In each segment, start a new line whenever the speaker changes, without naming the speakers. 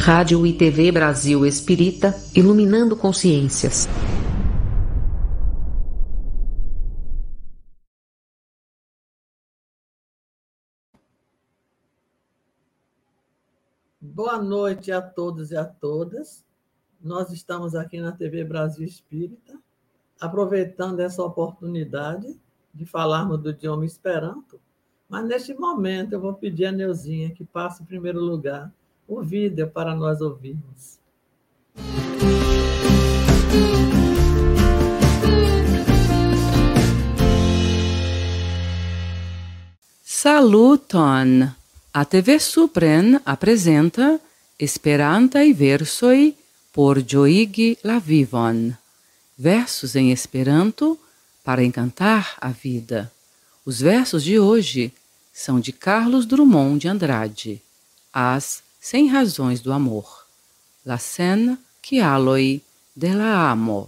Rádio e TV Brasil Espírita, iluminando consciências.
Boa noite a todos e a todas. Nós estamos aqui na TV Brasil Espírita, aproveitando essa oportunidade de falarmos do idioma Esperanto, mas neste momento eu vou pedir a Neuzinha que passe em primeiro lugar o vídeo para nós ouvirmos.
Saluton! A TV Supren apresenta Esperantaj versoj por ĝojigi la vivon. Versos em Esperanto para encantar a vida. Os versos de hoje são de Carlos Drummond de Andrade. As 100 razões do amor. La cent kialoj de la amo.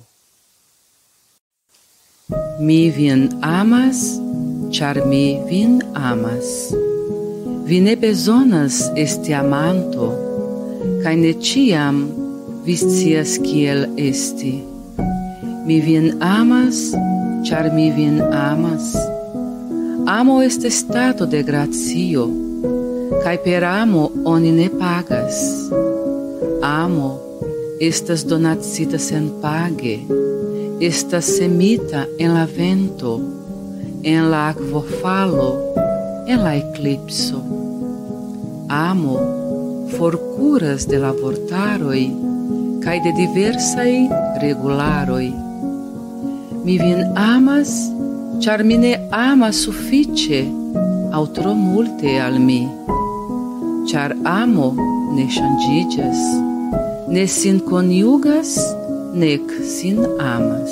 Mi vin amas, ĉar mi vin amas. Vi ne bezonas esti amanto, kaj ne ĉiam vi scias kiel esti. Mi vin amas, ĉar mi vin amas. Amo estas stato de gracio, kaj per amo oni ne pagas. Amo estas donacita senpage, estas semita en la vento, en la akvofalo, en la eclipso. Amo forkuras de la vortaroj kaj de diversaj regularoj. Mi vin amas, ĉar mi ne amas sufiĉe aŭ tro multe al mi. Ĉar amo ne ŝanĝiĝas, ne sin konjugas, nek sin amas.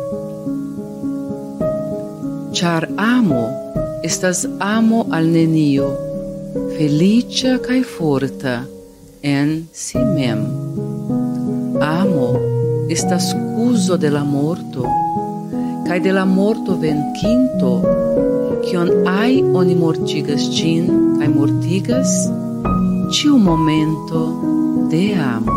Ĉar amo estas amo al nenio, feliĉa kaj forta en si mem. Amo estas kuzo de la morto, kaj de la morto venkinto, kion aj oni mortigas ĝin kaj mortigas, ĉiu momento de amo.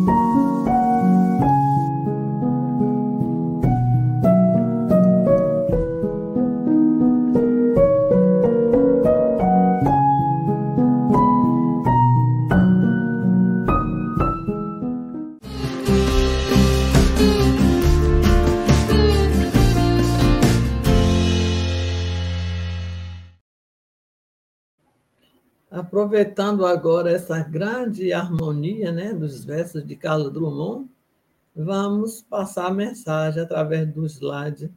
Aproveitando agora essa grande harmonia, né, dos versos de Carlos Drummond, vamos passar a mensagem através do slide.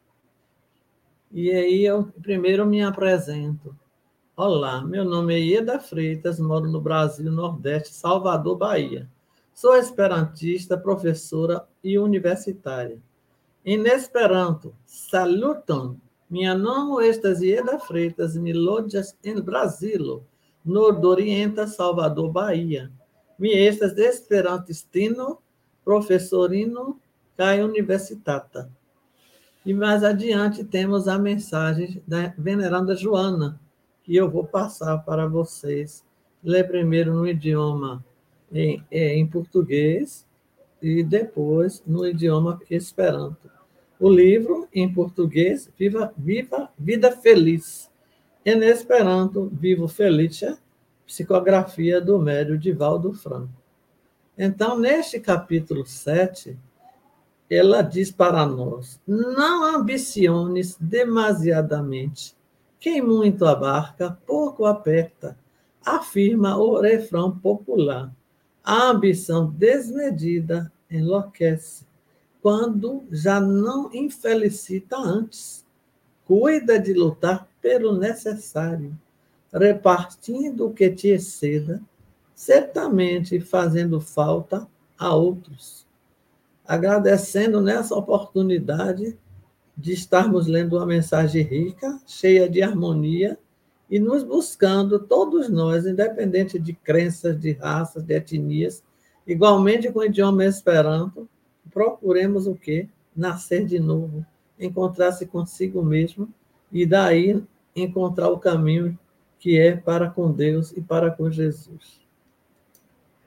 E aí eu primeiro me apresento. Olá, meu nome é Ieda Freitas, moro no Brasil, Nordeste, Salvador, Bahia. Sou esperantista, professora e universitária. Em Esperanto, saluton, minha nomo estas Ieda Freitas, mi loĝas en Brazilo, nordorienta Salvador, Bahia. Mi estas esperantistino, professorino kaj universitata. E mais adiante temos a mensagem da veneranda Joana, que eu vou passar para vocês. Ler primeiro no idioma em português e depois no idioma Esperanto. O livro em português, Vida Feliz. Em Esperanto, Vivo Felice, psicografia do médium Divaldo Franco. Então, neste capítulo 7, ela diz para nós: não ambiciones demasiadamente. Quem muito abarca, pouco aperta, afirma o refrão popular. A ambição desmedida enlouquece, quando já não infelicita antes. Cuida de lutar pelo necessário, repartindo o que te exceda, certamente fazendo falta a outros. Agradecendo nessa oportunidade de estarmos lendo uma mensagem rica, cheia de harmonia, e nos buscando, todos nós, independente de crenças, de raças, de etnias, igualmente com o idioma Esperanto, procuremos o quê? Nascer de novo, encontrar-se consigo mesmo e daí encontrar o caminho que é para com Deus e para com Jesus.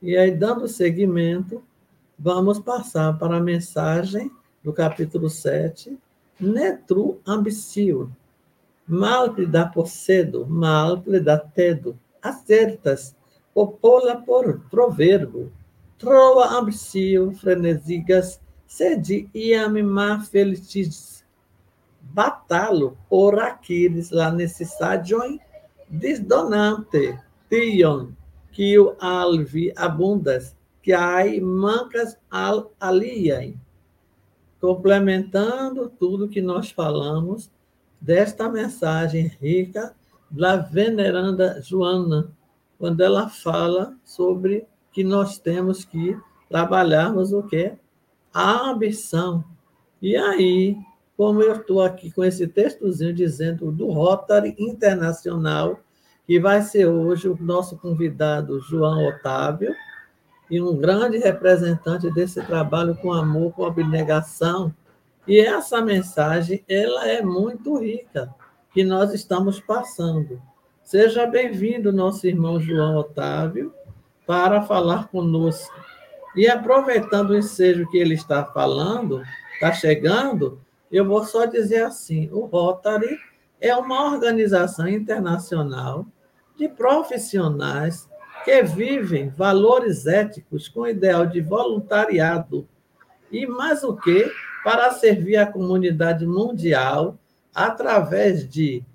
E aí, dando seguimento, vamos passar para a mensagem do capítulo 7, Netru ambitio, malplida possedo, malplida tedo, acertas, popola por proverbo, trova ambitio, frenesigas, sedi iam ma felicis, batalo por Aquiles la necessagion disdonante, tion, quio alvi abundas, que ai mancas al aliae. Complementando tudo que nós falamos desta mensagem rica da veneranda Joana, quando ela fala sobre que nós temos que trabalharmos o quê? A ambição. E aí, como eu estou aqui com esse textozinho dizendo do Rotary Internacional, que vai ser hoje o nosso convidado João Otávio, e um grande representante desse trabalho com amor, com abnegação. E essa mensagem, ela é muito rica, que nós estamos passando. Seja bem-vindo, nosso irmão João Otávio, para falar conosco. E aproveitando o ensejo que ele está falando, está chegando, eu vou só dizer assim, o Rotary é uma organização internacional de profissionais que vivem valores éticos com ideal de voluntariado e, mais o que, para servir a comunidade mundial através de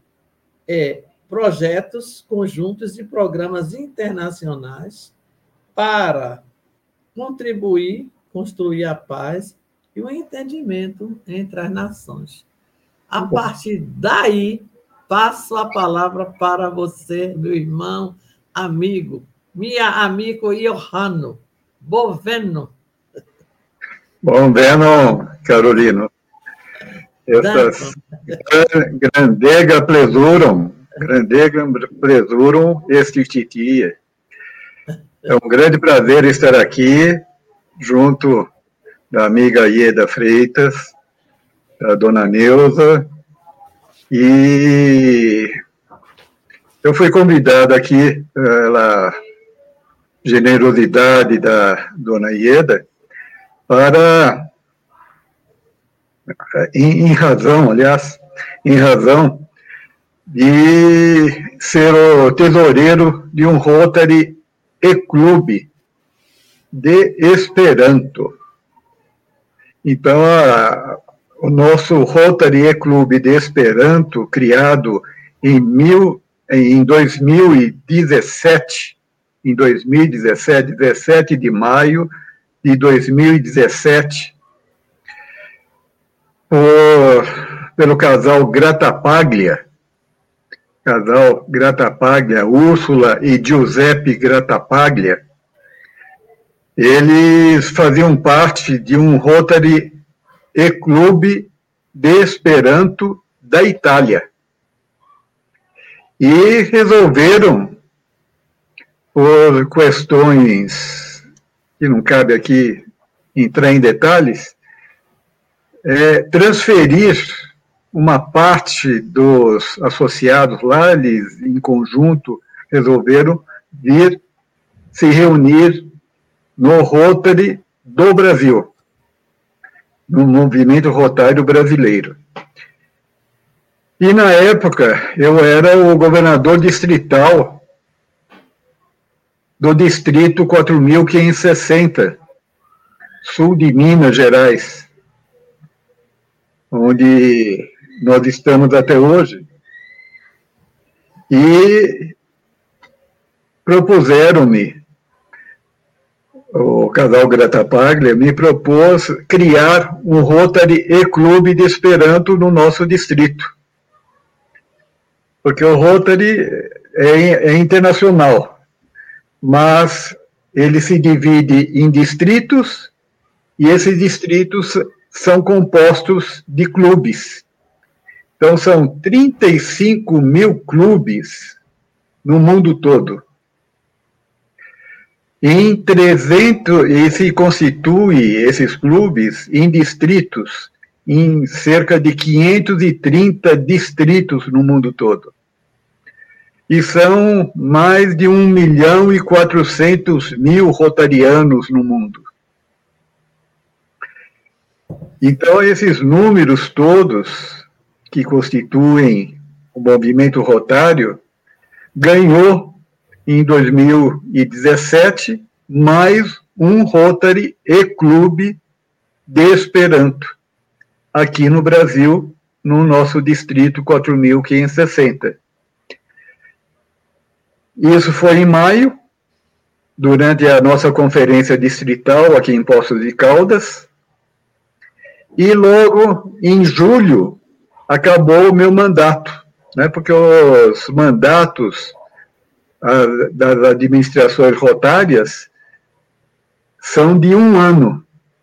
projetos conjuntos e programas internacionais para contribuir, construir a paz e o entendimento entre as nações. A partir daí, passo a palavra para você, meu irmão, amigo, minha amigo Johanno. Boveno.
Boveno, Carolino. Estas grandega plesurum este titia. É um grande prazer estar aqui, junto da amiga Ieda Freitas, da dona Neuza, e eu fui convidado aqui pela generosidade da dona Ieda para, em razão de ser o tesoureiro de um Rotary e-Clube de Esperanto. Então, o nosso Rotary e-Clube de Esperanto, criado em 2017, 17 de maio de 2017, pelo casal Grattapaglia, Úrsula e Giuseppe Grattapaglia. Eles faziam parte de um Rotary e-Clube de Esperanto da Itália. E resolveram, por questões que não cabe aqui entrar em detalhes, transferir uma parte dos associados lá. Eles, em conjunto, resolveram vir se reunir no Rotary do Brasil, no movimento rotário brasileiro. E, na época, eu era o governador distrital do distrito 4.560, sul de Minas Gerais, onde nós estamos até hoje. E propuseram-me, o casal Grattapaglia me propôs criar um Rotary e-Clube de Esperanto no nosso distrito. Porque o Rotary é internacional, mas ele se divide em distritos, e esses distritos são compostos de clubes. Então, são 35 mil clubes no mundo todo. E se constitui esses clubes em distritos, em cerca de 530 distritos no mundo todo. e são mais de 1.400.000 rotarianos no mundo. Então, esses números todos que constituem o movimento rotário ganhou, em 2017, mais um Rotary e Clube de Esperanto, aqui no Brasil, no nosso distrito 4.560. Isso foi em maio, durante a nossa conferência distrital aqui em Poços de Caldas, e logo em julho acabou o meu mandato, né, porque os mandatos das administrações rotárias são de 1 ano.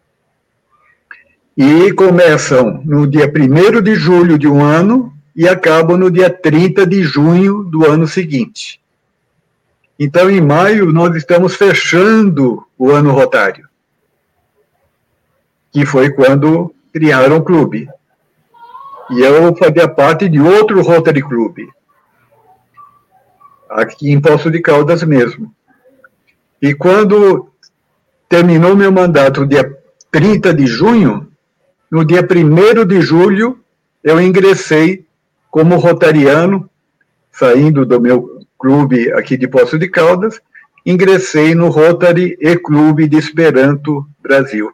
E começam no dia 1º de julho de um ano e acabam no dia 30 de junho do ano seguinte. Então, em maio, nós estamos fechando o ano rotário, que foi quando criaram o clube. E eu fazia parte de outro Rotary Club, aqui em Poços de Caldas mesmo. E quando terminou meu mandato, dia 30 de junho, no dia 1º de julho, eu ingressei como rotariano, saindo do meu clube aqui de Poços de Caldas, ingressei no Rotary e Clube de Esperanto Brasil.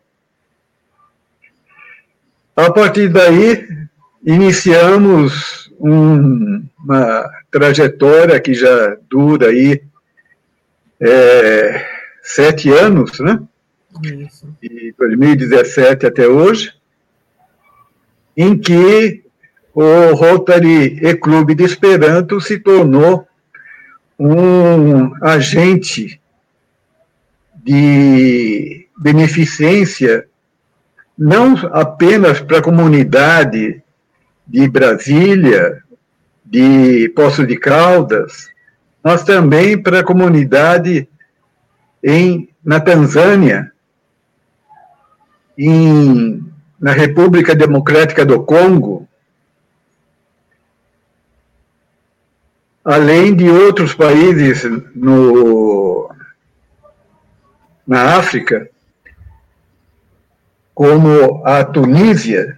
A partir daí, iniciamos uma trajetória que já dura aí 7 anos, né?
Isso.
De 2017 até hoje, em que o Rotary e Clube de Esperanto se tornou um agente de beneficência, não apenas para a comunidade de Brasília, de Poços de Caldas, mas também para a comunidade na Tanzânia, na República Democrática do Congo, além de outros países na África, como a Tunísia.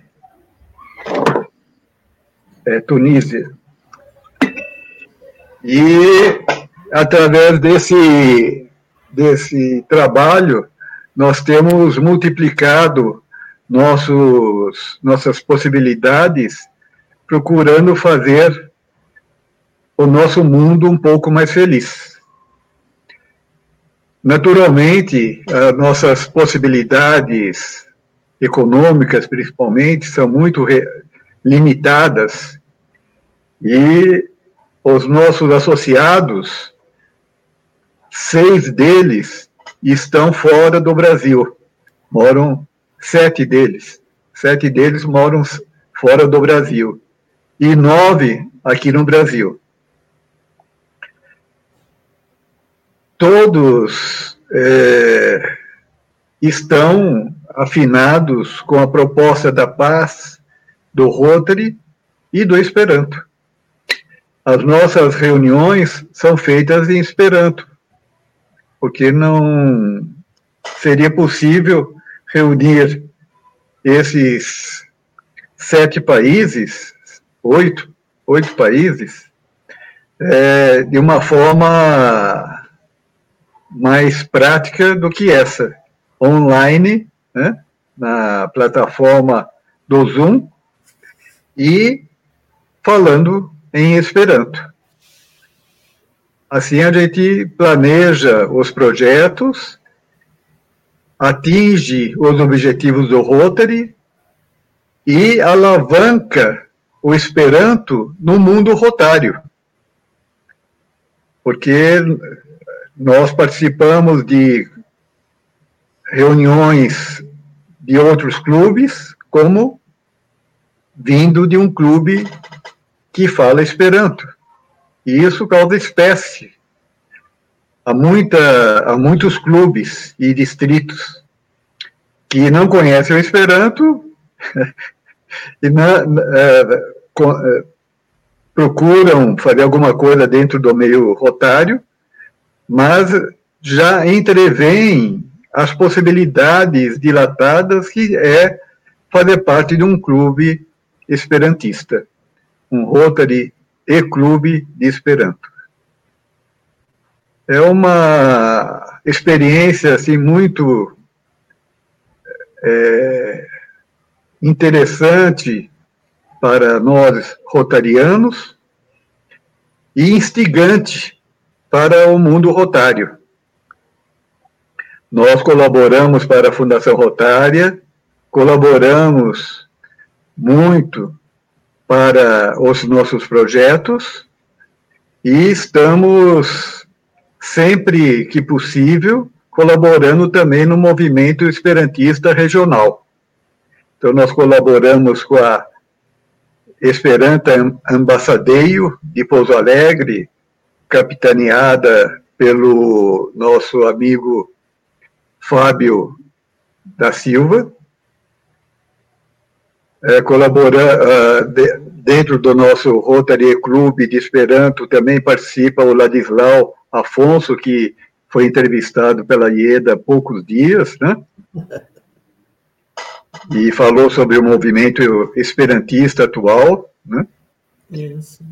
E, através desse trabalho, nós temos multiplicado nossas possibilidades, procurando fazer o nosso mundo um pouco mais feliz. Naturalmente, as nossas possibilidades econômicas, principalmente, são muito limitadas, e os nossos associados, 6 deles estão fora do Brasil. 7 deles moram fora do Brasil, e 9 aqui no Brasil. Todos estão afinados com a proposta da paz, do Rotary e do Esperanto. As nossas reuniões são feitas em Esperanto, porque não seria possível reunir esses 7 países, 8 países, de uma forma mais prática do que essa, online, né, na plataforma do Zoom, e falando em Esperanto. Assim a gente planeja os projetos, atinge os objetivos do Rotary e alavanca o Esperanto no mundo rotário. Porque nós participamos de reuniões de outros clubes, como vindo de um clube que fala Esperanto. E isso causa espécie. Há muitos clubes e distritos que não conhecem o Esperanto e procuram fazer alguma coisa dentro do meio rotário, mas já entreveem as possibilidades dilatadas que é fazer parte de um clube esperantista, um Rotary e Clube de Esperanto. É uma experiência assim, muito interessante para nós rotarianos e instigante para o mundo rotário. Nós colaboramos para a Fundação Rotária, colaboramos muito para os nossos projetos e estamos, sempre que possível, colaborando também no movimento esperantista regional. Então, nós colaboramos com a Esperanta Ambassadeio de Pouso Alegre, capitaneada pelo nosso amigo Fábio da Silva, dentro do nosso Rotary Clube de Esperanto também participa o Ladislau Afonso, que foi entrevistado pela IEDA há poucos dias, né? E falou sobre o movimento esperantista atual, né?
Isso.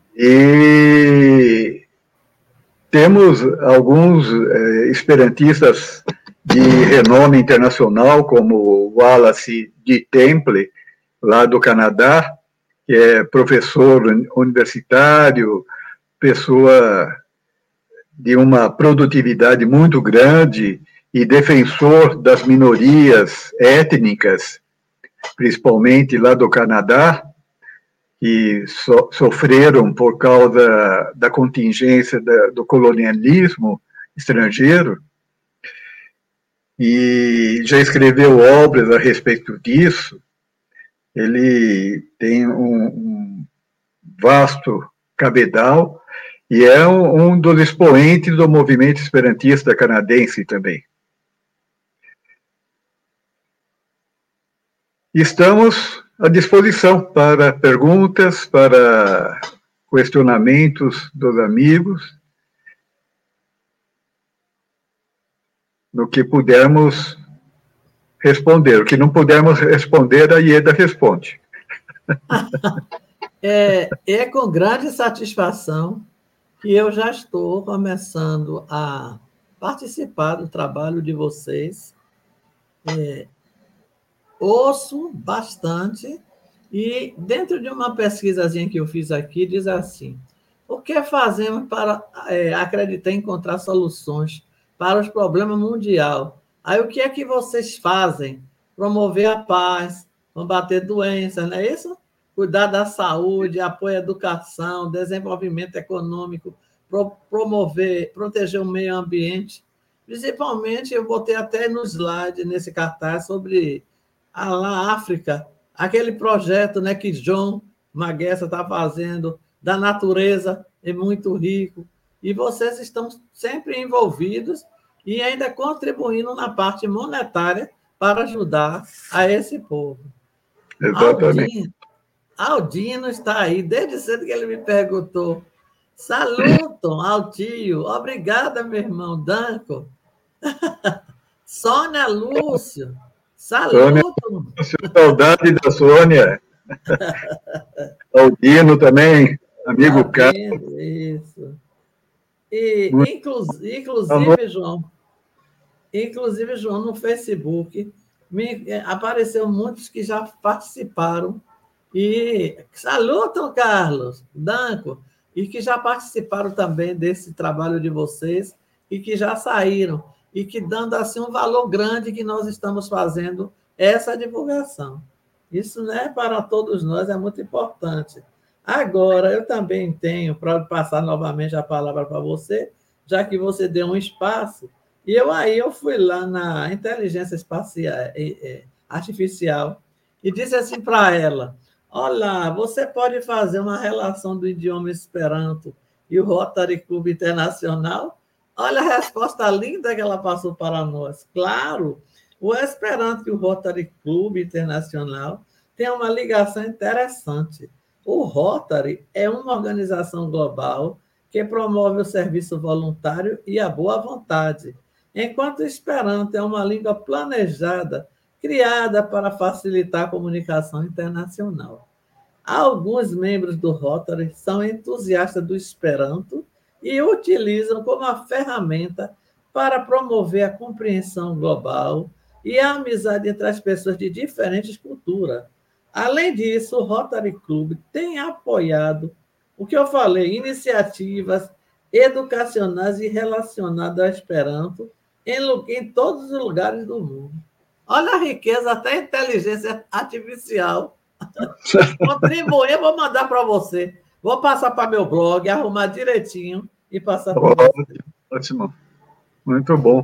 E temos alguns esperantistas de renome internacional, como Wallace D. Temple, lá do Canadá, que é professor universitário, pessoa de uma produtividade muito grande e defensor das minorias étnicas, principalmente lá do Canadá, que sofreram por causa da contingência do colonialismo estrangeiro, e já escreveu obras a respeito disso. Ele tem um vasto cabedal e é um dos expoentes do movimento esperantista canadense também. Estamos à disposição para perguntas, para questionamentos dos amigos, no que pudermos responder. O que não pudermos responder, a IEDA responde.
É com grande satisfação que eu já estou começando a participar do trabalho de vocês. Ouço bastante e, dentro de uma pesquisazinha que eu fiz aqui, diz assim: o que fazemos para acreditar em encontrar soluções para os problemas mundiais? Aí, o que é que vocês fazem? Promover a paz, combater doenças, não é isso? Cuidar da saúde, apoio à educação, desenvolvimento econômico, proteger o meio ambiente. Principalmente, eu botei até no slide, nesse cartaz, sobre a África, aquele projeto, né, que John Maguessa está fazendo, da natureza, é muito rico. E vocês estão sempre envolvidos e ainda contribuindo na parte monetária para ajudar a esse povo.
Exatamente.
Aldino está aí, desde cedo que ele me perguntou. Salutam ao tio. Obrigada, meu irmão Danco. Sônia Lúcio. Salutam.
Saudade da Sônia. Aldino também, amigo Carlos.
Isso. E, inclusive, João, no Facebook, apareceu muitos que já participaram. E salutam, Carlos, Danco, e que já participaram também desse trabalho de vocês e que já saíram, e que dando assim um valor grande que nós estamos fazendo essa divulgação. Isso, né, para todos nós é muito importante. Agora, eu também tenho, para passar novamente a palavra para você, já que você deu um espaço, e eu fui lá na inteligência artificial e disse assim para ela: olá, você pode fazer uma relação do idioma Esperanto e o Rotary Club Internacional? Olha a resposta linda que ela passou para nós. Claro, o Esperanto e o Rotary Club Internacional têm uma ligação interessante. O Rotary é uma organização global que promove o serviço voluntário e a boa vontade, enquanto o Esperanto é uma língua planejada, criada para facilitar a comunicação internacional. Alguns membros do Rotary são entusiastas do Esperanto e o utilizam como uma ferramenta para promover a compreensão global e a amizade entre as pessoas de diferentes culturas. Além disso, o Rotary Club tem apoiado, o que eu falei, iniciativas educacionais e relacionadas ao Esperanto em todos os lugares do mundo. Olha a riqueza, até a inteligência artificial. Contribuir, vou mandar para você. Vou passar para meu blog, arrumar direitinho e passar para você.
Ótimo. Muito bom.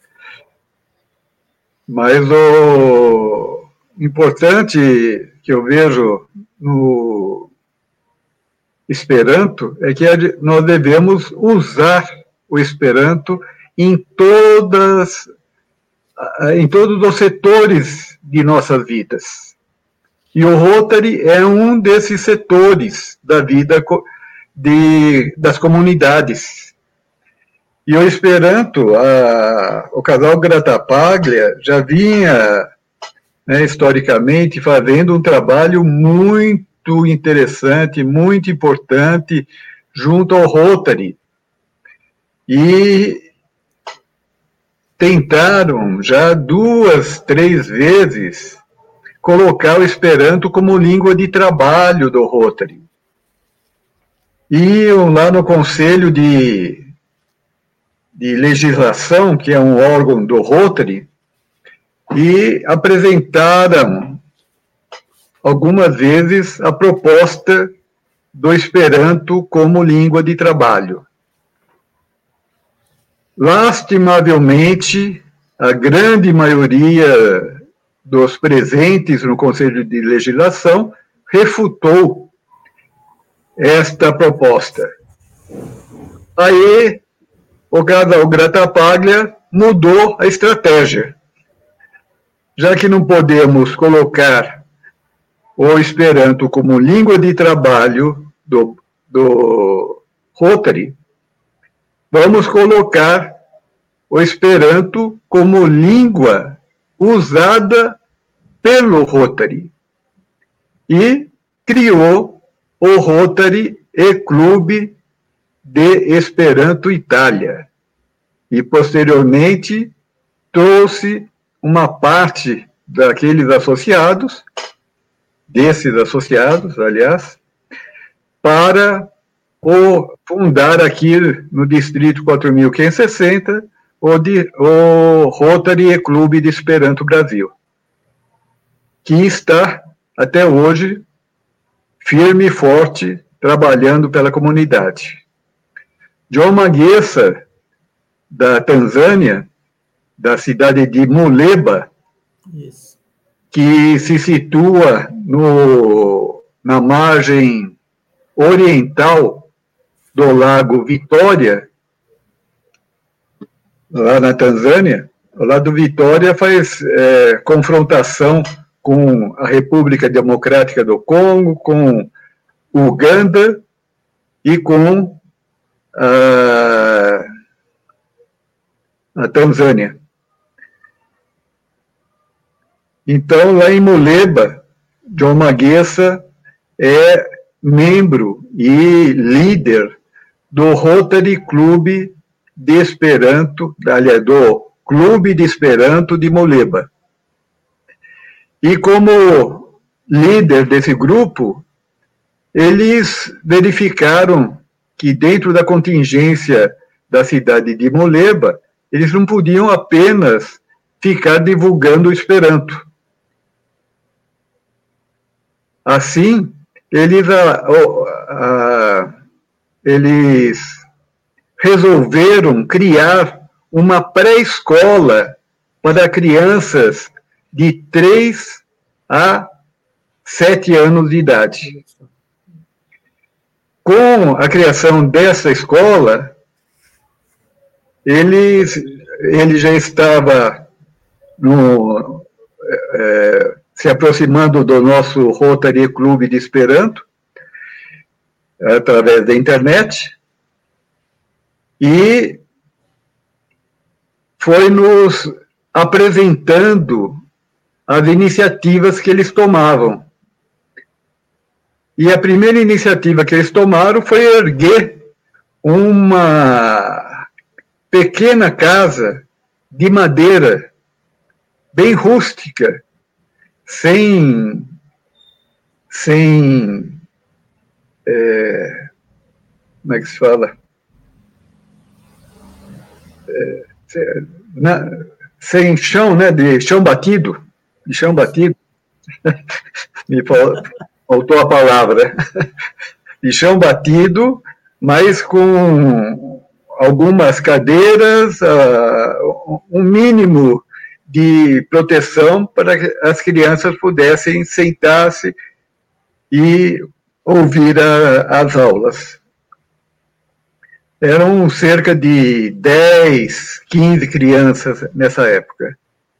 Mas o importante que eu vejo no Esperanto é que nós devemos usar o Esperanto em todos os setores de nossas vidas. E o Rotary é um desses setores da vida das comunidades. E o Esperanto, o casal Gratapaglia já vinha, historicamente, fazendo um trabalho muito interessante, muito importante, junto ao Rotary. E tentaram já 2, 3 vezes colocar o Esperanto como língua de trabalho do Rotary. Iam lá no Conselho de Legislação, que é um órgão do Rotary, e apresentaram algumas vezes a proposta do Esperanto como língua de trabalho. Lastimavelmente, a grande maioria dos presentes no Conselho de Legislação refutou esta proposta. Aí, o casal Gratapaglia mudou a estratégia. Já que não podemos colocar o Esperanto como língua de trabalho do Rotary, vamos colocar o Esperanto como língua usada pelo Rotary. E criou o Rotary e Clube de Esperanto Itália. E, posteriormente, trouxe uma parte desses associados, aliás, para fundar aqui no Distrito 4.560 o Rotary e Clube de Esperanto Brasil, que está, até hoje, firme e forte, trabalhando pela comunidade. John Magessa, da Tanzânia, da cidade de Muleba,
Isso.
que se situa na margem oriental do Lago Vitória, lá na Tanzânia. O Lago Vitória faz confrontação com a República Democrática do Congo, com Uganda e com a Tanzânia. Então, lá em Muleba, John Magessa é membro e líder do Rotary Clube de Esperanto, aliás, do Clube de Esperanto de Muleba. E como líder desse grupo, eles verificaram que dentro da contingência da cidade de Muleba, eles não podiam apenas ficar divulgando o Esperanto. Assim, eles resolveram criar uma pré-escola para crianças de 3 a 7 anos de idade. Com a criação dessa escola, ele já estava se aproximando do nosso Rotary Clube de Esperanto, através da internet, e foi nos apresentando as iniciativas que eles tomavam. E a primeira iniciativa que eles tomaram foi erguer uma pequena casa de madeira, bem rústica, sem como é que se fala? Sem chão, né, de chão batido, me faltou a palavra, de chão batido, mas com algumas cadeiras, um mínimo de proteção para que as crianças pudessem sentar-se e ouvir as aulas. Eram cerca de 10, 15 crianças nessa época.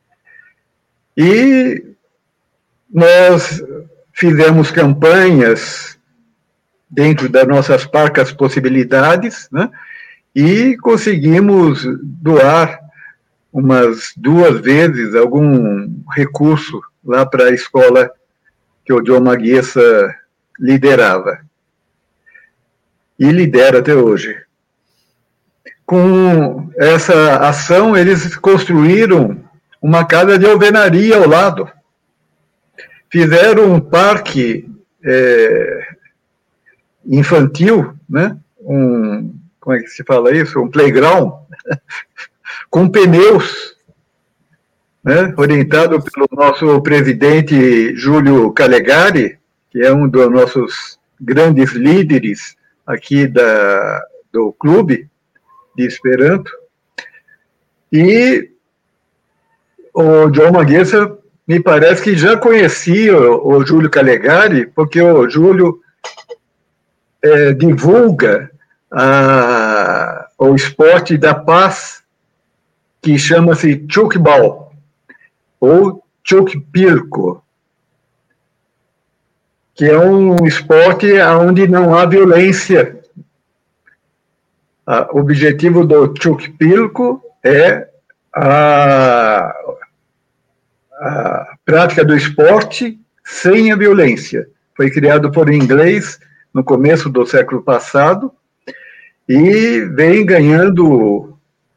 E nós fizemos campanhas dentro das nossas parcas possibilidades, né? E conseguimos doar umas 2 vezes algum recurso lá para a escola que o John Maguessa liderava. E lidera até hoje. Com essa ação, eles construíram uma casa de alvenaria ao lado. Fizeram um parque infantil, né? Como é que se fala isso? Um playground, com pneus, né? Orientado pelo nosso presidente Júlio Calegari, que é um dos nossos grandes líderes aqui do clube de Esperanto. E o John Maguessa, me parece que já conhecia o Júlio Calegari, porque o Júlio divulga o esporte da paz, que chama-se Chukbal, ou Chukpilco, que é um esporte onde não há violência. O objetivo do Chukpilco é a prática do esporte sem a violência. Foi criado por inglês no começo do século passado e vem ganhando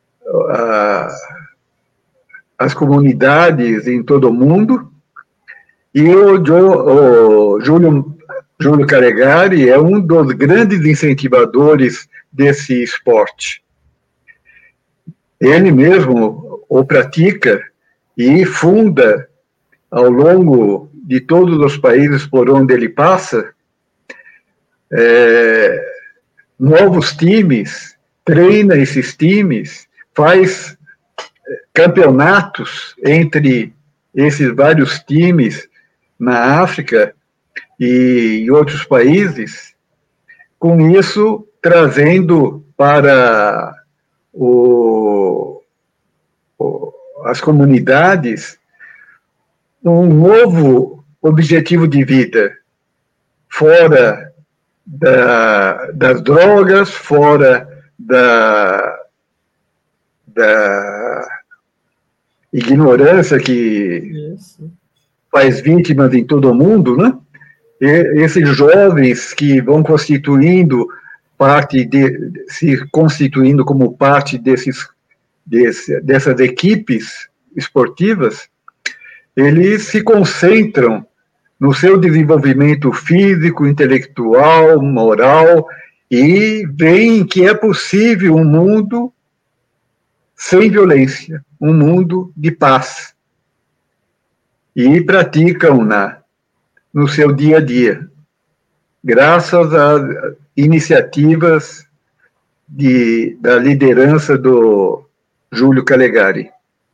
as comunidades em todo o mundo. E o Júlio Calegari é um dos grandes incentivadores desse esporte. Ele mesmo o pratica e funda, ao longo de todos os países por onde ele passa, novos times, treina esses times, faz campeonatos entre esses vários times na África e em outros países, com isso trazendo para as comunidades um novo objetivo de vida, fora das drogas, fora da ignorância que faz vítimas em todo o mundo, né? E esses jovens que vão se constituindo como parte dessas equipes esportivas, eles se concentram no seu desenvolvimento físico, intelectual, moral, e veem que é possível um mundo sem violência, um mundo de paz. E praticam no seu dia a dia, graças às iniciativas da liderança do Júlio Calegari.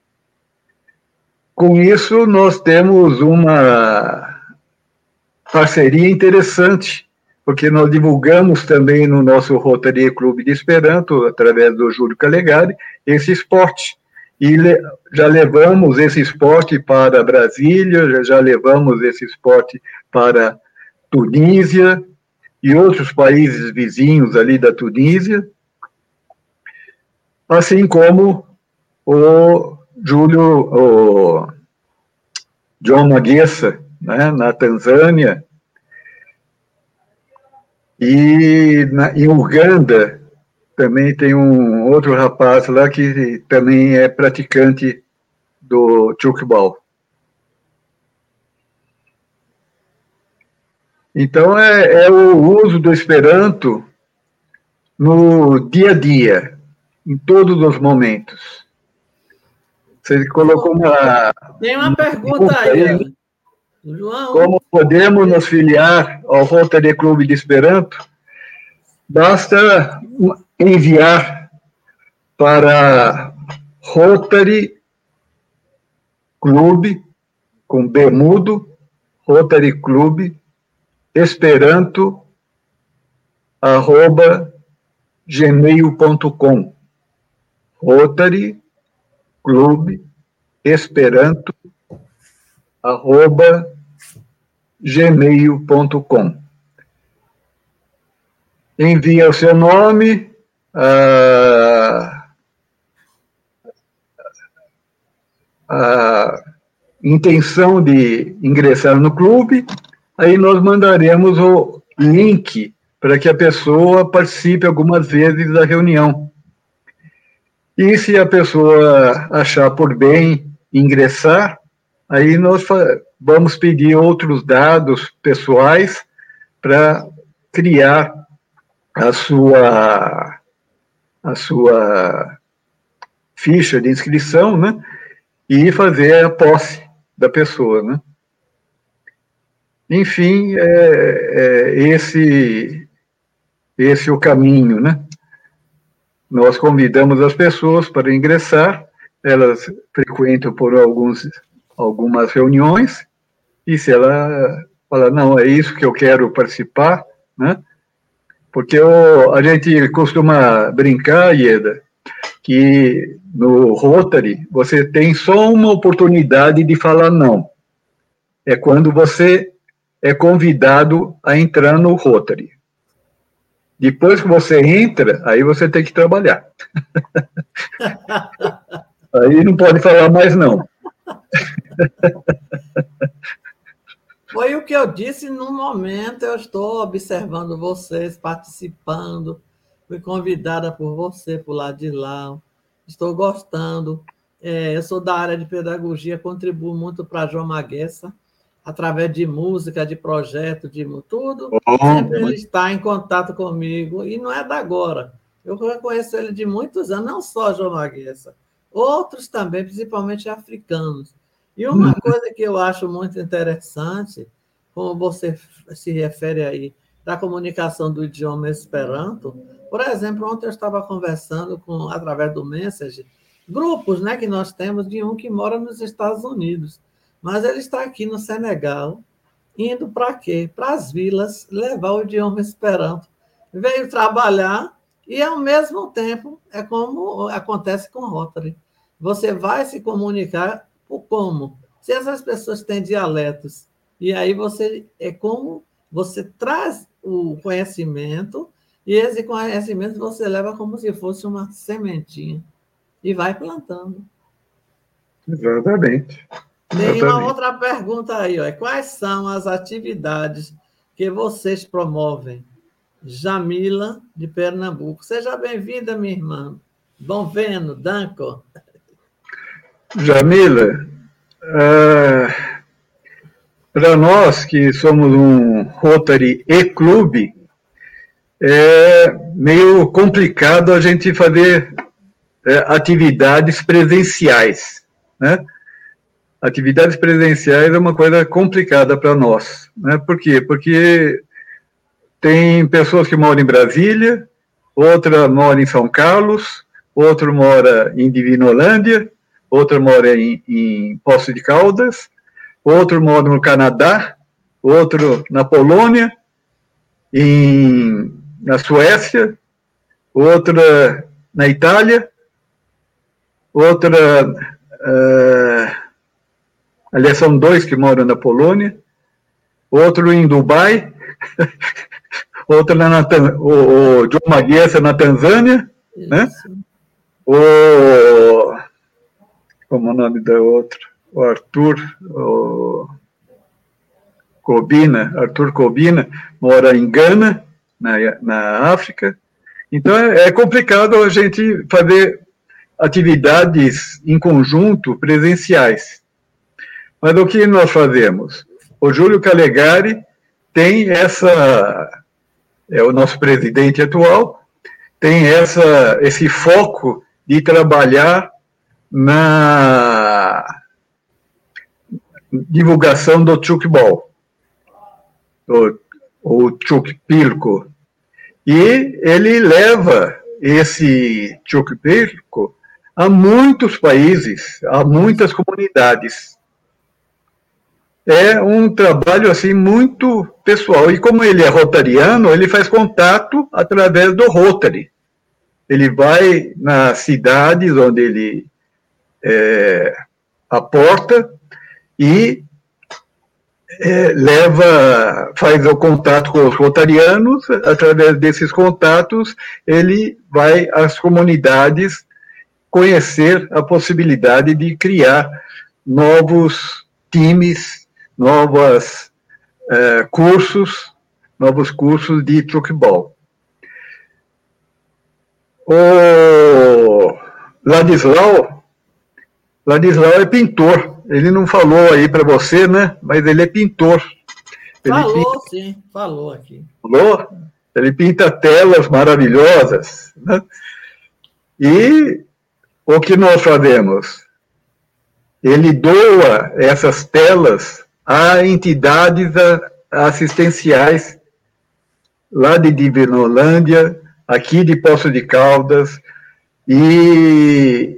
Com isso, nós temos uma parceria interessante, porque nós divulgamos também no nosso Rotary Clube de Esperanto, através do Júlio Calegari, esse esporte. E já levamos esse esporte para Brasília, já levamos esse esporte para Tunísia, e outros países vizinhos ali da Tunísia, assim como o John Magessa, né, na Tanzânia, e em Uganda também tem um outro rapaz lá que também é praticante do Chukbal. Então, é o uso do Esperanto no dia a dia, em todos os momentos. Você colocou uma...
Tem uma pergunta aí, João.
Como podemos nos filiar ao Rotary Clube de Esperanto? Basta enviar para Rotary Clube, com B mudo, Rotary Clube, Esperanto, @gmail.com. Rotary Clube Esperanto, @gmail.com. Envia o seu nome, a intenção de ingressar no clube, aí nós mandaremos o link para que a pessoa participe algumas vezes da reunião. E se a pessoa achar por bem ingressar, aí nós vamos pedir outros dados pessoais para criar a sua ficha de inscrição, né? E fazer a posse da pessoa, né? Enfim, esse o caminho, né? Nós convidamos as pessoas para ingressar, elas frequentam por algumas reuniões, e se ela falar, não, é isso que eu quero participar, né? Porque a gente costuma brincar, Ieda, que no Rotary você tem só uma oportunidade de falar não. É quando você é convidado a entrar no Rotary. Depois que você entra, aí você tem que trabalhar. Aí não pode falar mais não.
Foi o que eu disse no momento, eu estou observando vocês, participando, fui convidada por você, por lá de lá, estou gostando. Eu sou da área de pedagogia, contribuo muito para João Magessa, através de música, de projeto, de tudo. Sempre ele está em contato comigo, e não é da agora. Eu conheço ele de muitos anos, não só João Magessa, outros também, principalmente africanos. E uma coisa que eu acho muito interessante, como você se refere aí, da comunicação do idioma Esperanto, por exemplo, ontem eu estava conversando através do Message, grupos, né, que nós temos de um que mora nos Estados Unidos, mas ele está aqui no Senegal, indo para quê? Para as vilas, levar o idioma Esperanto. Veio trabalhar e, ao mesmo tempo, é como acontece com o Rotary. Você vai se comunicar como? Se essas pessoas têm dialetos, e aí é como você traz o conhecimento, e esse conhecimento você leva como se fosse uma sementinha, e vai plantando.
Exatamente.
Tem uma outra pergunta aí, ó. Quais são as atividades que vocês promovem? Jamila, de Pernambuco. Seja bem-vinda, minha irmã. Bom vendo, Danco.
Jamila, para nós que somos um Rotary e clube, é meio complicado a gente fazer atividades presenciais, né? Atividades presenciais é uma coisa complicada para nós, né? Por quê? Porque tem pessoas que moram em Brasília, outra mora em São Carlos, outro mora em Divinolândia, outra mora em Poços de Caldas, outro mora no Canadá, outro na Polônia, na Suécia, outra na Itália, outra... aliás, são 2 que moram na Polônia, outro em Dubai, outra o John Maguessa na Tanzânia, né? Como é o nome da outra? O Arthur Cobina, mora em Gana, na África. Então, é complicado a gente fazer atividades em conjunto presenciais. Mas o que nós fazemos? O Júlio Calegari tem é o nosso presidente atual, tem esse foco de trabalhar na divulgação do Chukball, o Chukpilco. E ele leva esse Chukpilco a muitos países, a muitas comunidades. É um trabalho assim muito pessoal. E como ele é rotariano, ele faz contato através do Rotary. Ele vai nas cidades onde ele aporta e faz o contato com os rotarianos. Através desses contatos, ele vai às comunidades conhecer a possibilidade de criar novos times, novos cursos de Chukball. O Ladislau é pintor. Ele não falou aí para você, né? Mas ele é pintor.
Sim, falou aqui.
Falou? Ele pinta telas maravilhosas, né? E o que nós fazemos? Ele doa essas telas a entidades assistenciais lá de Divinolândia, aqui de Poços de Caldas, e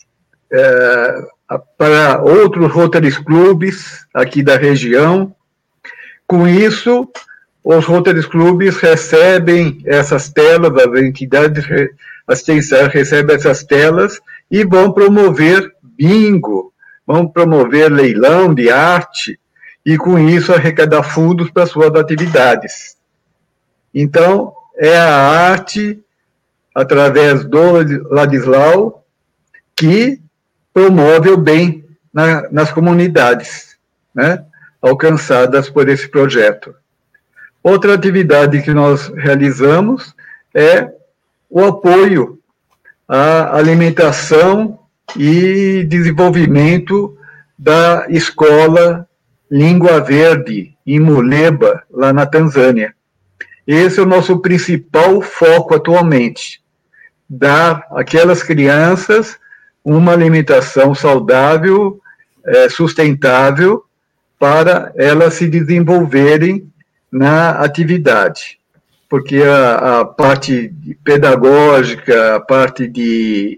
para outros Rotary Clubes aqui da região. Com isso, os Rotary Clubes recebem essas telas, as entidades assistenciais recebem essas telas e vão promover bingo, vão promover leilão de arte e, com isso, arrecadar fundos para suas atividades. Então, é a arte, através do Ladislau, que promove o bem nas comunidades, né, alcançadas por esse projeto. Outra atividade que nós realizamos é o apoio à alimentação e desenvolvimento da escola Língua Verde, em Muleba, lá na Tanzânia. Esse é o nosso principal foco atualmente, dar àquelas crianças uma alimentação saudável, sustentável, para elas se desenvolverem na atividade. Porque a parte pedagógica, a parte de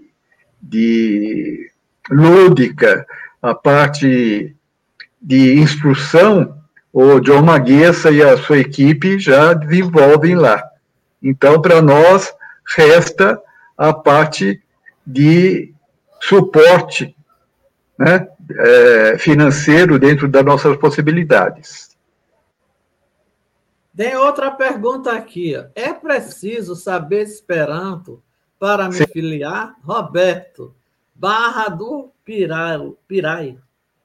lúdica, a parte de instrução, o John Maguessa e a sua equipe já desenvolvem lá. Então, para nós, resta a parte de suporte, né, financeiro dentro das nossas possibilidades.
Tem outra pergunta aqui. É preciso saber Esperanto para me filiar? Roberto, Barra do Piraí.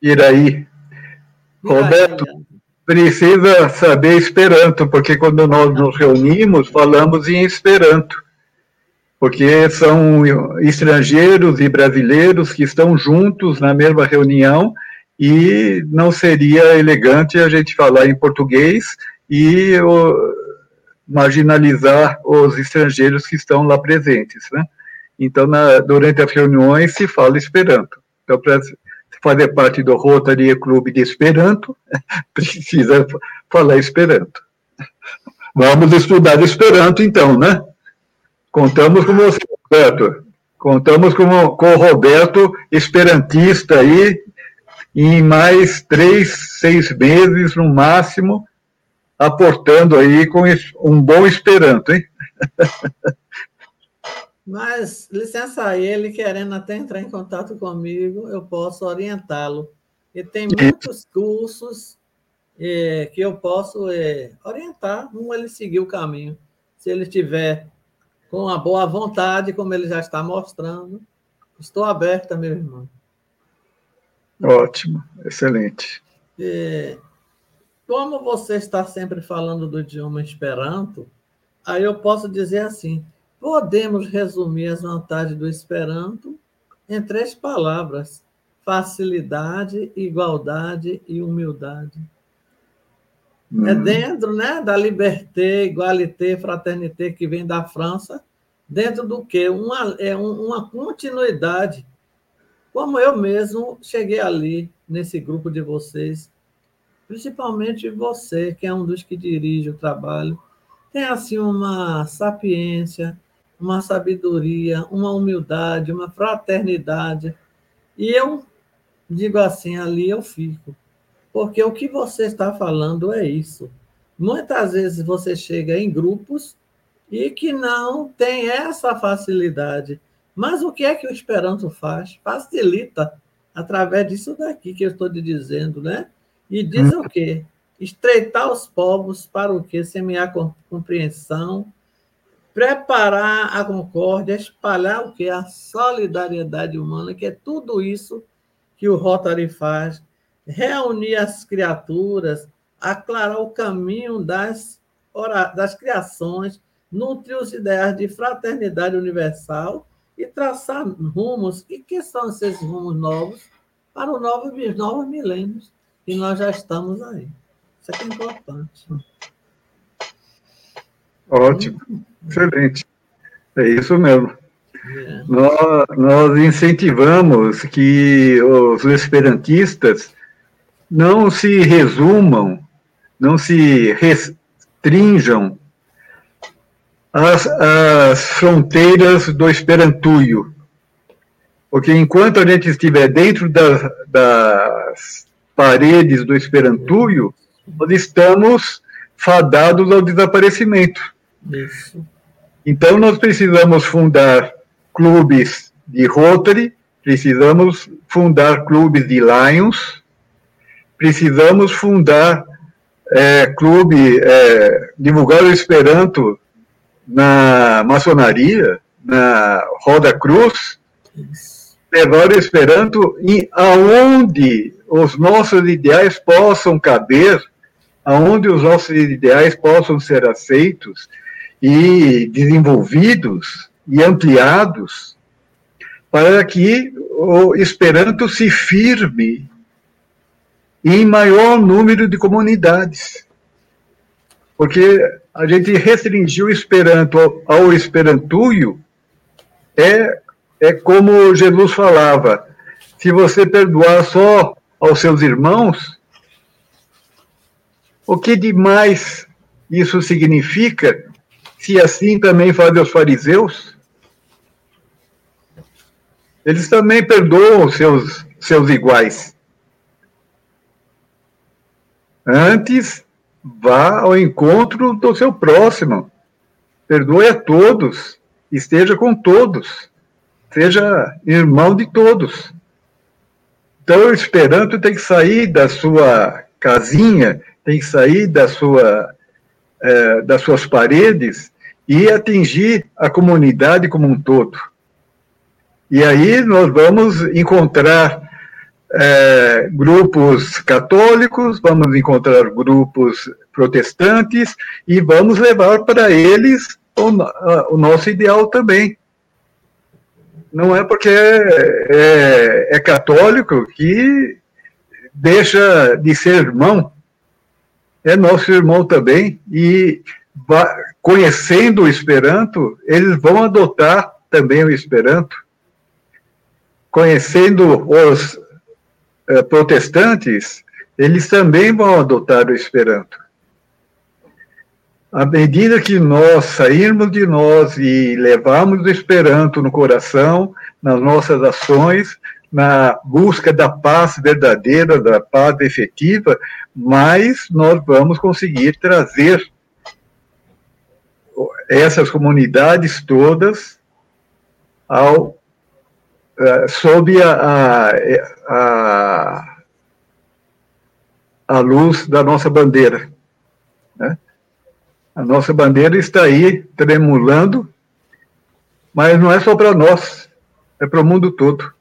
Roberto, precisa saber Esperanto, porque quando nós nos reunimos, falamos em Esperanto. Porque são estrangeiros e brasileiros que estão juntos na mesma reunião e não seria elegante a gente falar em português e marginalizar os estrangeiros que estão lá presentes, né? Então, durante as reuniões se fala Esperanto. Então, para fazer parte do Rotary Clube de Esperanto, precisa falar Esperanto. Vamos estudar Esperanto, então, né? Contamos com você, Roberto. Contamos com o Roberto, esperantista aí, em mais 6 meses, no máximo, aportando aí com um bom Esperanto, hein?
Mas, licença ele, querendo até entrar em contato comigo, eu posso orientá-lo. E tem muitos cursos que eu posso orientar como ele seguir o caminho. Se ele estiver com a boa vontade, como ele já está mostrando, estou aberta, meu irmão.
Ótimo, excelente.
Como você está sempre falando do idioma Esperanto, aí eu posso dizer assim, podemos resumir as vantagens do Esperanto em 3 palavras: facilidade, igualdade e humildade. É dentro, né, da liberté, igualité, fraternité, que vem da França, dentro do quê? Uma continuidade. Como eu mesmo cheguei ali, nesse grupo de vocês, principalmente você, que é um dos que dirige o trabalho, tem assim uma sapiência, uma sabedoria, uma humildade, uma fraternidade. E eu digo assim, ali eu fico. Porque o que você está falando é isso. Muitas vezes você chega em grupos e que não tem essa facilidade. Mas o que é que o Esperanto faz? Facilita através disso daqui que eu estou te dizendo, né? E diz o quê? Estreitar os povos para o quê? Semear compreensão, preparar a concórdia, espalhar o quê? A solidariedade humana, que é tudo isso que o Rotary faz, reunir as criaturas, aclarar o caminho das criações, nutrir os ideais de fraternidade universal e traçar rumos. E que são esses rumos novos para os novos milênios, que nós já estamos aí. Isso aqui é importante.
Ótimo, excelente. É isso mesmo. Nós incentivamos que os esperantistas não se resumam, não se restringam às fronteiras do esperantuio. Porque enquanto a gente estiver dentro das paredes do esperantuio, nós estamos fadados ao desaparecimento.
Isso.
Então, nós precisamos fundar clubes de Rotary, precisamos fundar clubes de Lions, precisamos fundar divulgar o Esperanto na maçonaria, na Roda Cruz, levar o Esperanto aonde os nossos ideais possam caber, aonde os nossos ideais possam ser aceitos e desenvolvidos e ampliados, para que o Esperanto se firme em maior número de comunidades. Porque a gente restringir o Esperanto ao esperantuio é como Jesus falava, se você perdoar só aos seus irmãos, o que demais isso significa, se assim também fazem os fariseus? Eles também perdoam os seus iguais. Antes, vá ao encontro do seu próximo. Perdoe a todos. Esteja com todos. Seja irmão de todos. Então, o Esperanto tem que sair da sua casinha, tem que sair das suas paredes e atingir a comunidade como um todo. E aí nós vamos encontrar grupos católicos, vamos encontrar grupos protestantes e vamos levar para eles o nosso ideal também. Não é porque é católico que deixa de ser irmão. É nosso irmão também, e conhecendo o Esperanto, eles vão adotar também o Esperanto. Conhecendo os protestantes, eles também vão adotar o Esperanto. À medida que nós sairmos de nós e levarmos o Esperanto no coração, nas nossas ações, na busca da paz verdadeira, da paz efetiva, mais nós vamos conseguir trazer essas comunidades todas sob a à luz da nossa bandeira, né? A nossa bandeira está aí tremulando, mas não é só para nós, é para o mundo todo.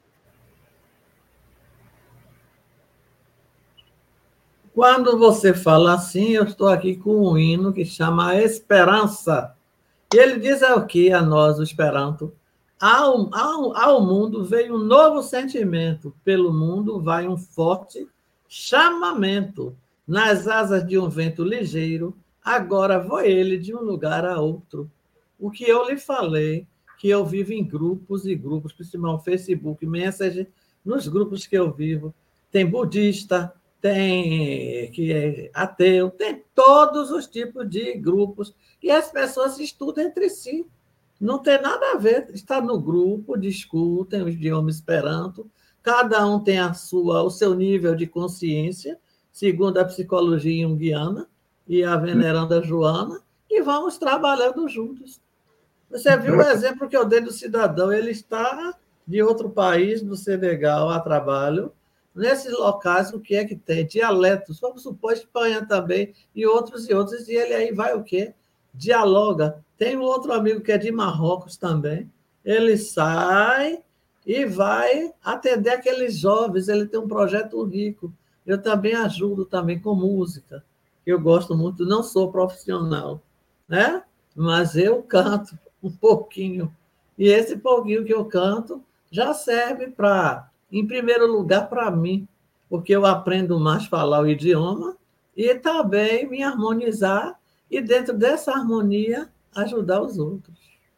Quando você fala assim, eu estou aqui com um hino que chama Esperança. E ele diz o que a nós, o Esperanto? Ao mundo veio um novo sentimento, pelo mundo vai um forte chamamento. Nas asas de um vento ligeiro, agora voe ele de um lugar a outro. O que eu lhe falei, que eu vivo em grupos e grupos, principalmente Facebook, Messenger, nos grupos que eu vivo, tem budista, tem que é ateu, tem todos os tipos de grupos, e as pessoas estudam entre si. Não tem nada a ver, está no grupo, discutem o idioma Esperanto, cada um tem o seu nível de consciência, segundo a psicologia junguiana e a veneranda Joana, e vamos trabalhando juntos. Você viu o exemplo que eu dei do cidadão, ele está de outro país, no Senegal, a trabalho. Nesses locais, o que é que tem? Dialetos, vamos supor, Espanha também, e outros, e ele aí vai o quê? Dialoga. Tem um outro amigo que é de Marrocos também, ele sai e vai atender aqueles jovens, ele tem um projeto rico. Eu também ajudo também com música, eu gosto muito, não sou profissional, né? Mas eu canto um pouquinho. E esse pouquinho que eu canto já serve para, em primeiro lugar, para mim, porque eu aprendo mais a falar o idioma e também me harmonizar e, dentro dessa harmonia, ajudar os outros.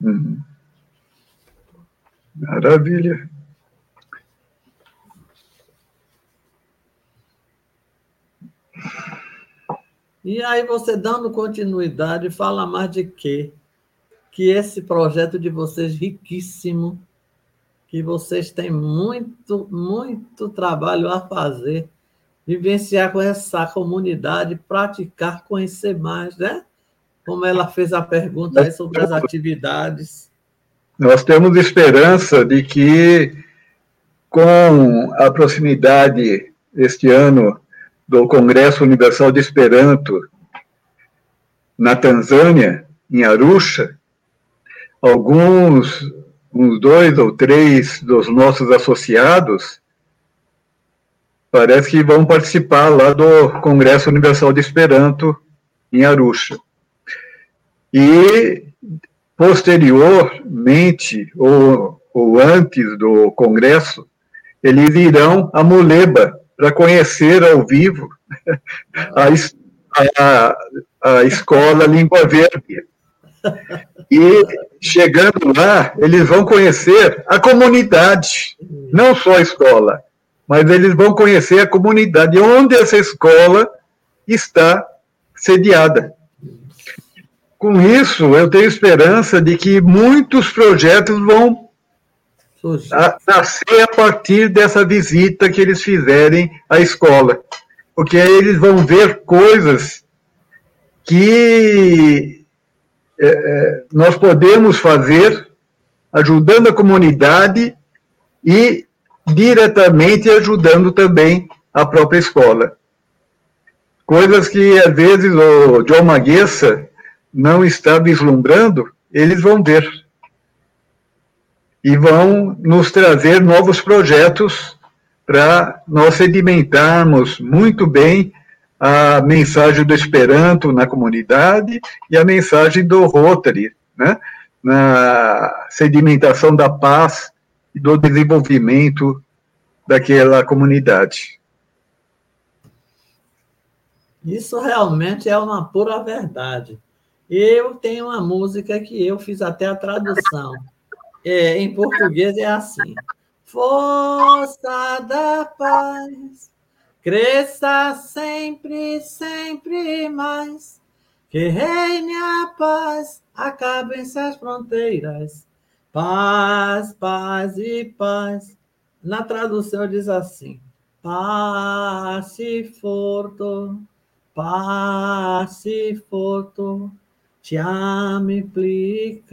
Maravilha.
E aí você, dando continuidade, fala mais de quê? Que esse projeto de vocês riquíssimo, que vocês têm muito, muito trabalho a fazer, vivenciar com essa comunidade, praticar, conhecer mais, né? Como ela fez a pergunta aí sobre as atividades.
Nós temos esperança de que, com a proximidade este ano do Congresso Universal de Esperanto na Tanzânia, em Arusha, uns 2 ou 3 dos nossos associados parece que vão participar lá do Congresso Universal de Esperanto em Arusha. E, posteriormente, ou antes do Congresso, eles irão a Muleba para conhecer ao vivo a escola Língua Verde. E, chegando lá, eles vão conhecer a comunidade, não só a escola, mas eles vão conhecer a comunidade onde essa escola está sediada. Com isso, eu tenho esperança de que muitos projetos vão nascer a partir dessa visita que eles fizerem à escola, porque aí eles vão ver coisas que nós podemos fazer ajudando a comunidade e diretamente ajudando também a própria escola. Coisas que, às vezes, o John Maguessa não está vislumbrando, eles vão ver. E vão nos trazer novos projetos para nós sedimentarmos muito bem a mensagem do Esperanto na comunidade e a mensagem do Rotary, né? Na sedimentação da paz e do desenvolvimento daquela comunidade.
Isso realmente é uma pura verdade. Eu tenho uma música que eu fiz até a tradução. Em português é assim: força da paz, cresça sempre, sempre mais, que reine a paz, acabem-se as fronteiras, paz, paz e paz. Na tradução diz assim: pace forto, ti ampli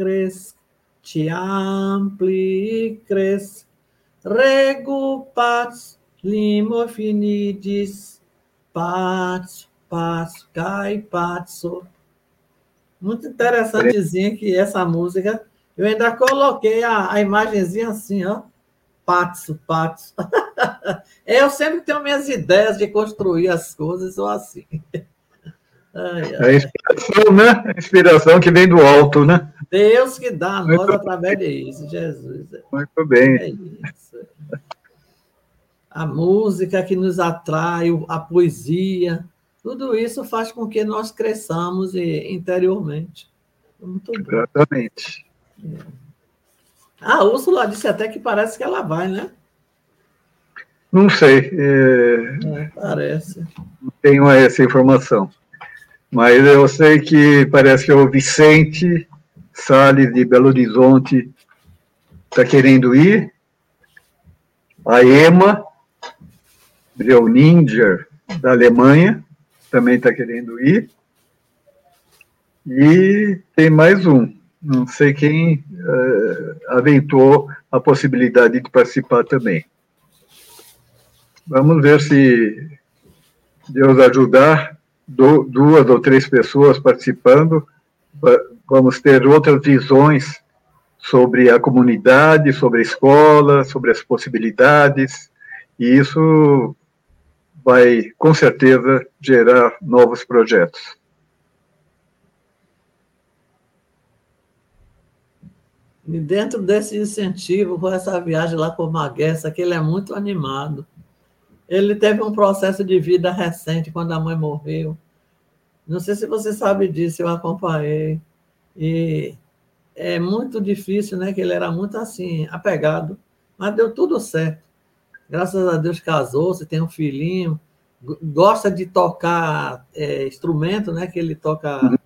cres, regu pax limo finidis, Patso, patso, cai, patso. Muito interessantezinha que essa música. Eu ainda coloquei a imagenzinha assim, ó. Patso, patso. Eu sempre tenho minhas ideias de construir as coisas ou assim. Ai,
A
ai.
inspiração, né? A inspiração que vem do alto, né?
Deus que dá a nós
Muito,
através disso, Jesus.
muito bem.
É isso. A música que nos atrai, a poesia, tudo isso faz com que nós cresçamos interiormente. Muito bom.
Exatamente.
A Úrsula disse até que parece que ela vai, né?
Não sei,
Parece.
não tenho essa informação. Mas eu sei que parece que o Vicente Salles, de Belo Horizonte, está querendo ir. A Emma Breuninger, da Alemanha, também está querendo ir. E tem mais um. Não sei quem aventou a possibilidade de participar também. Vamos ver se Deus ajudar, 2 ou 3 pessoas participando, vamos ter outras visões sobre a comunidade, sobre a escola, sobre as possibilidades, e isso vai, com certeza, gerar novos projetos.
E dentro desse incentivo, com essa viagem lá por Maguessa, que ele é muito animado. Ele teve um processo de vida recente, quando a mãe morreu. Não sei se você sabe disso, eu acompanhei. E é muito difícil, né? Que ele era muito assim, apegado, mas deu tudo certo. Graças a Deus casou-se, tem um filhinho, gosta de tocar instrumento, né? Que ele toca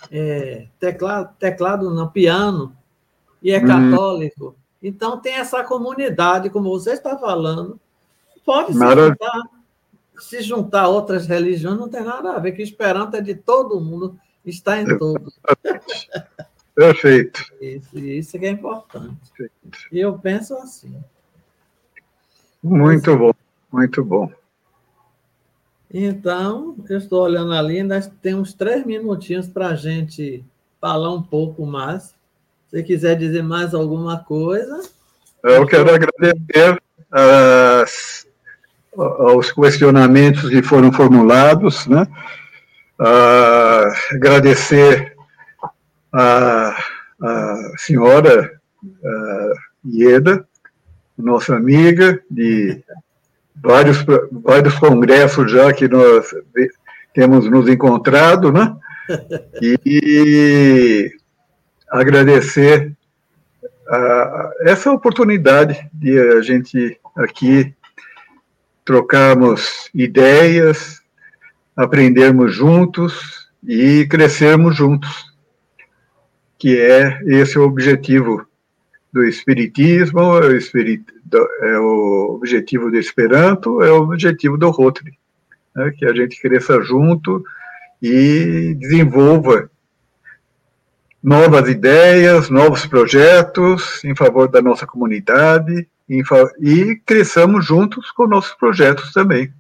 teclado não, piano, e é católico. Então tem essa comunidade, como você está falando, pode se juntar a outras religiões, não tem nada a ver, que Esperanto é de todo mundo, está em todos.
Perfeito.
Isso que é importante. E eu penso assim.
Muito bom, muito bom.
Então, eu estou olhando ali, ainda tem uns 3 minutinhos para a gente falar um pouco mais. Se você quiser dizer mais alguma coisa.
Eu quero agradecer aos questionamentos que foram formulados, né? Agradecer a senhora Ieda, nossa amiga, de vários congressos já que nós temos nos encontrado, né? E agradecer essa oportunidade de a gente aqui trocarmos ideias, aprendermos juntos e crescermos juntos, que esse é o objetivo do Espiritismo, é o objetivo do Esperanto, é o objetivo do Rotary, né? Que a gente cresça junto e desenvolva novas ideias, novos projetos em favor da nossa comunidade e cresçamos juntos com nossos projetos também.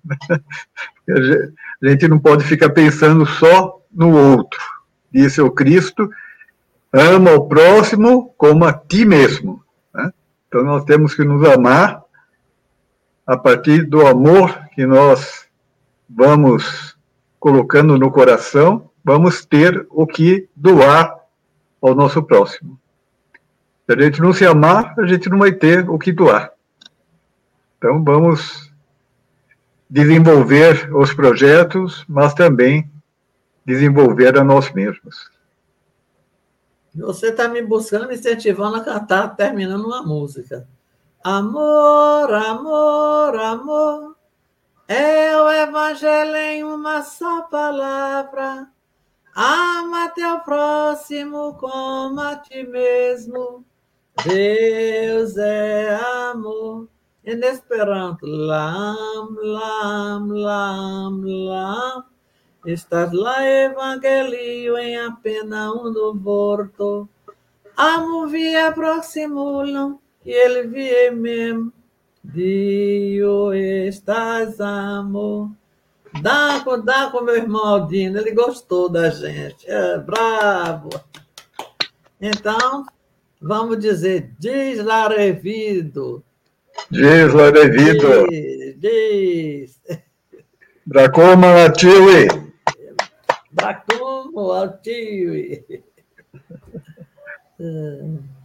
A gente não pode ficar pensando só no outro. Disse o Cristo, ama o próximo como a ti mesmo. Né? Então nós temos que nos amar a partir do amor que nós vamos colocando no coração, vamos ter o que doar ao nosso próximo. Se a gente não se amar, a gente não vai ter o que doar. Então, vamos desenvolver os projetos, mas também desenvolver a nós mesmos.
Você está me buscando, me incentivando a cantar, terminando uma música. Amor, amor, amor, é o evangelho em uma só palavra. Ama teu próximo como a ti mesmo. Deus é amor. En Esperanto, lam, lam, lam, lam. Estás lá, evangelho em apenas um do vorto. Amo via próximo, e ele vie mesmo. Dio estás amor. Dá com meu irmão Aldino, ele gostou da gente. É, bravo! Então, vamos dizer, deslarevido.
Deslarevido.
Diz.
Dracoma ativi.
Bracumo altivi.